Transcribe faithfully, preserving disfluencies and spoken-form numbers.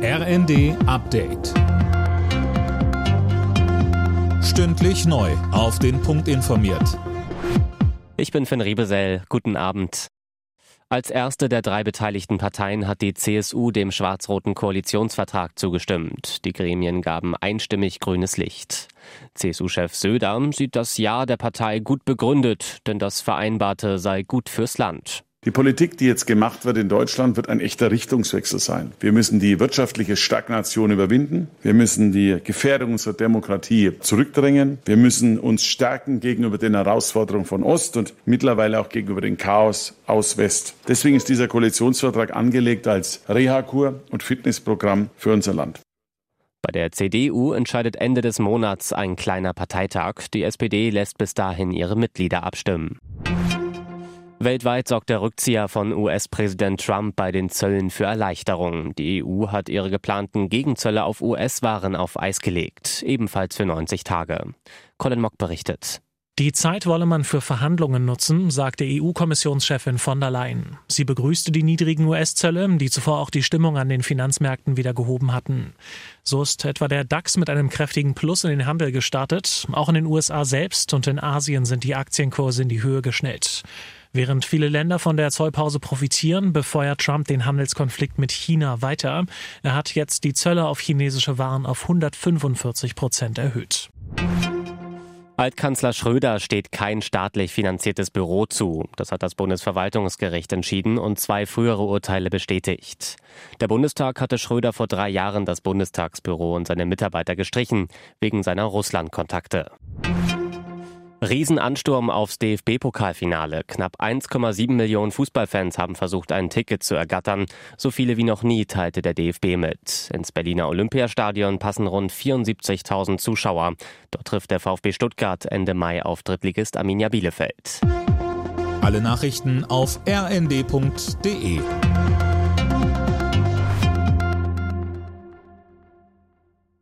R N D Update. Stündlich neu auf den Punkt informiert. Ich bin Finn Riebesell. Guten Abend. Als erste der drei beteiligten Parteien hat die C S U dem schwarz-roten Koalitionsvertrag zugestimmt. Die Gremien gaben einstimmig grünes Licht. C S U-Chef Söder sieht das Ja der Partei gut begründet, denn das Vereinbarte sei gut fürs Land. Die Politik, die jetzt gemacht wird in Deutschland, wird ein echter Richtungswechsel sein. Wir müssen die wirtschaftliche Stagnation überwinden. Wir müssen die Gefährdung unserer Demokratie zurückdrängen. Wir müssen uns stärken gegenüber den Herausforderungen von Ost und mittlerweile auch gegenüber dem Chaos aus West. Deswegen ist dieser Koalitionsvertrag angelegt als Reha-Kur und Fitnessprogramm für unser Land. Bei der C D U entscheidet Ende des Monats ein kleiner Parteitag. Die S P D lässt bis dahin ihre Mitglieder abstimmen. Weltweit sorgt der Rückzieher von U S-Präsident Trump bei den Zöllen für Erleichterungen. Die E U hat ihre geplanten Gegenzölle auf U S-Waren auf Eis gelegt, ebenfalls für neunzig Tage. Colin Mock berichtet. Die Zeit wolle man für Verhandlungen nutzen, sagte E U-Kommissionschefin von der Leyen. Sie begrüßte die niedrigen U S-Zölle, die zuvor auch die Stimmung an den Finanzmärkten wieder gehoben hatten. So ist etwa der DAX mit einem kräftigen Plus in den Handel gestartet. Auch in den U S A selbst und in Asien sind die Aktienkurse in die Höhe geschnellt. Während viele Länder von der Zollpause profitieren, befeuert Trump den Handelskonflikt mit China weiter. Er hat jetzt die Zölle auf chinesische Waren auf hundertfünfundvierzig Prozent erhöht. Altkanzler Schröder steht kein staatlich finanziertes Büro zu. Das hat das Bundesverwaltungsgericht entschieden und zwei frühere Urteile bestätigt. Der Bundestag hatte Schröder vor drei Jahren das Bundestagsbüro und seine Mitarbeiter gestrichen, wegen seiner Russland-Kontakte. Riesenansturm aufs D F B-Pokalfinale. Knapp eins Komma sieben Millionen Fußballfans haben versucht, ein Ticket zu ergattern. So viele wie noch nie teilte der D F B mit. Ins Berliner Olympiastadion passen rund vierundsiebzigtausend Zuschauer. Dort trifft der VfB Stuttgart Ende Mai auf Drittligist Arminia Bielefeld. Alle Nachrichten auf r n d punkt d e.